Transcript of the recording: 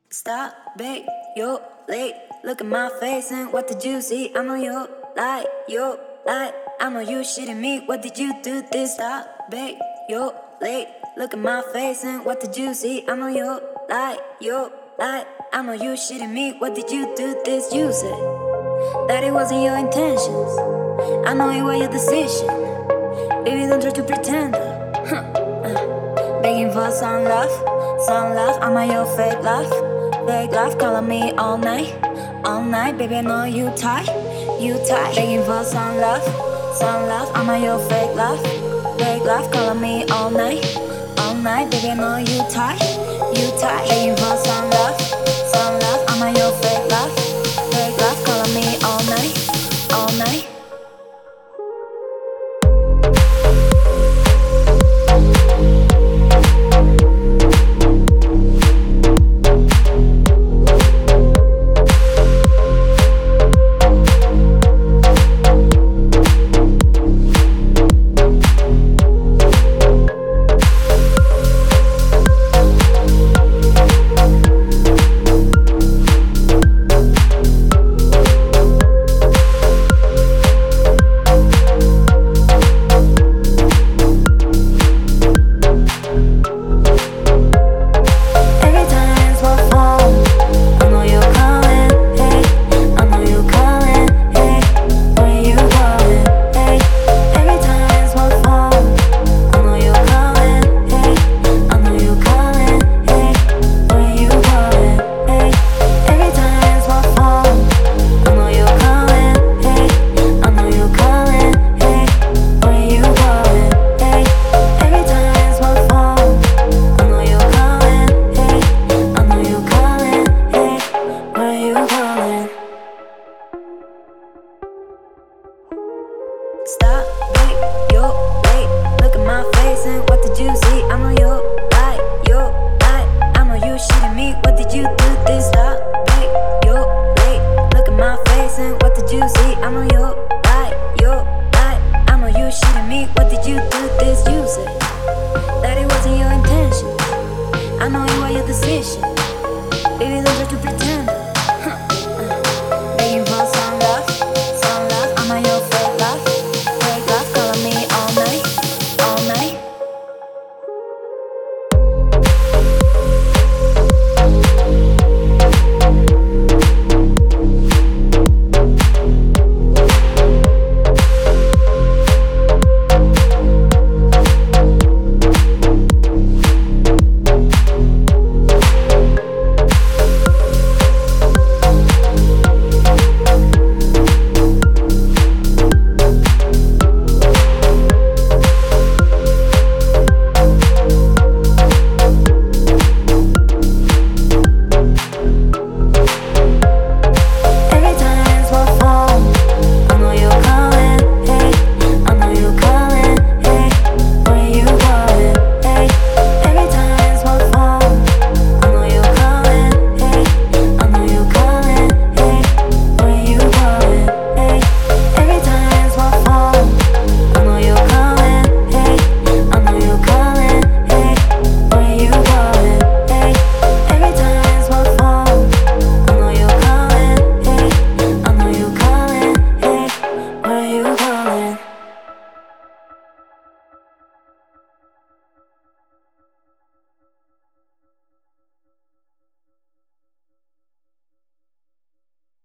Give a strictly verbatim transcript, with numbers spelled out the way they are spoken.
Stop, babe, you're late. Look at my face and what did you see? I know you lie, you lie. I know you shitting me. What did you do this? Stop, babe, you're late. Look at my face and what did you see? I know you lie, you lie. I know you shitting me. What did you do this? You said that it wasn't your intentions. I know it was your decision. Baby, don't try to pretend. Huh. Uh. Begging for some love, some love. I'm on your fake love. Fake love, calling me all night, all night, baby. I know you tight, you tight. Begging for some love, some love. I'm on your fake love, fake love, calling me all night, all night, baby. I know you tight, you tight. Begging for some love.